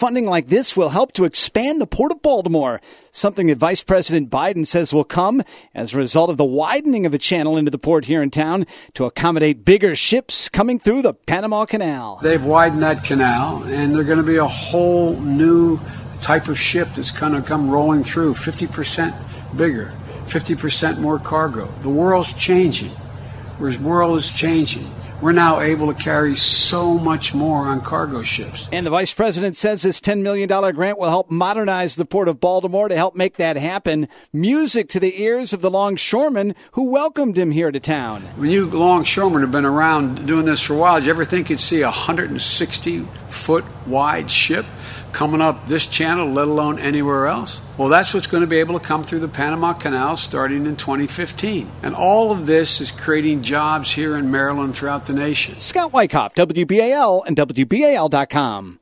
funding like this will help to expand the Port of Baltimore, something that Vice President Biden says will come as a result of the widening of a channel into the port here in town to accommodate bigger ships coming through the Panama Canal. They've widened that canal, and there's going to be a whole new type of ship that's going to come rolling through, 50% bigger, 50% more cargo. The world's changing. The world is changing. We're now able to carry so much more on cargo ships. And the vice president says this $10 million grant will help modernize the Port of Baltimore. To help make that happen, music to the ears of the longshoremen who welcomed him here to town. When you longshoremen have been around doing this for a while, did you ever think you'd see a 160-foot wide ship coming up this channel, let alone anywhere else? Well, that's what's going to be able to come through the Panama Canal starting in 2015. And all of this is creating jobs here in Maryland throughout the nation. Scott Wyckoff, WBAL and WBAL.com.